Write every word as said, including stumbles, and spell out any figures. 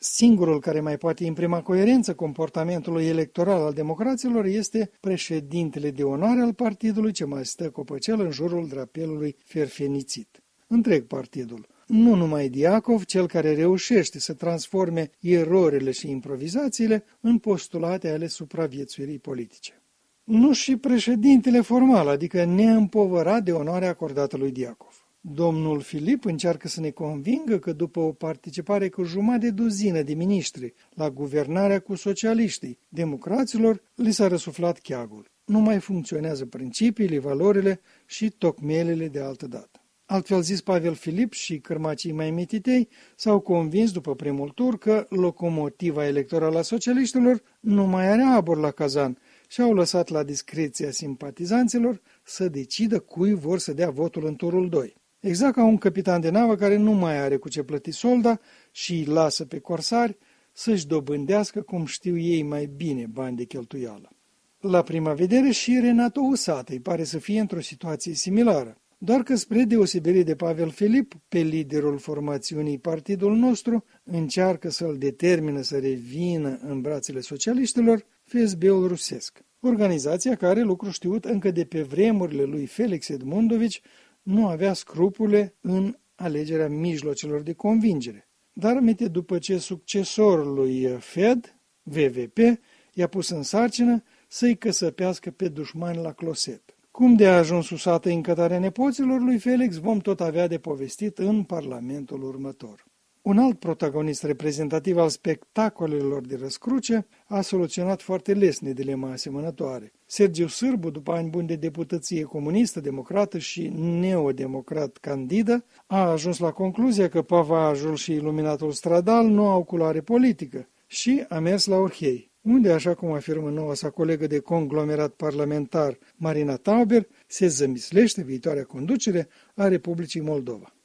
Singurul care mai poate imprima coerență comportamentului electoral al democraților este președintele de onoare al partidului ce mai stă copăcel în jurul drapelului ferfenițit. Întreg partidul. Nu numai Diacov, cel care reușește să transforme erorile și improvizațiile în postulate ale supraviețuirii politice. Nu și președintele formal, adică neîmpovărat de onoarea acordată lui Diacov. Domnul Filip încearcă să ne convingă că după o participare cu jumătate de duzină de miniștri la guvernarea cu socialiștii democraților, li s-a răsuflat cheagul. Nu mai funcționează principiile, valorile și tocmelele de altă dată. Altfel zis, Pavel Filip și cârmacii mai mititei s-au convins după primul tur că locomotiva electorală a socialiștilor nu mai are abur la cazan și au lăsat la discreția simpatizanților să decidă cui vor să dea votul în turul doi. Exact ca un capitan de navă care nu mai are cu ce plăti solda și îi lasă pe corsari să-și dobândească cum știu ei mai bine bani de cheltuială. La prima vedere și Renato Usată îi pare să fie într-o situație similară. Doar că spre deosebire de Pavel Filip, pe liderul formațiunii partidul nostru încearcă să-l determină să revină în brațele socialiștilor F S B-ul rusesc. Organizația care, lucru știut încă de pe vremurile lui Felix Edmundovici, nu avea scrupule în alegerea mijlocelor de convingere. Dar aminte după ce succesorul lui F E D, V V P, i-a pus în sarcină să-i căsăpească pe dușmani la closet. Cum de a ajuns Usată în cătarea nepoților lui Felix, vom tot avea de povestit în Parlamentul următor. Un alt protagonist reprezentativ al spectacolelor de răscruce a soluționat foarte lesne dilema asemănătoare. Sergiu Sârbu, după ani buni de deputăție comunistă, democrată și neodemocrat candidă, a ajuns la concluzia că pavajul și iluminatul stradal nu au culoare politică și a mers la Orhei, unde, așa cum afirmă noua sa colegă de conglomerat parlamentar Marina Tauber, se zămislește viitoarea conducere a Republicii Moldova.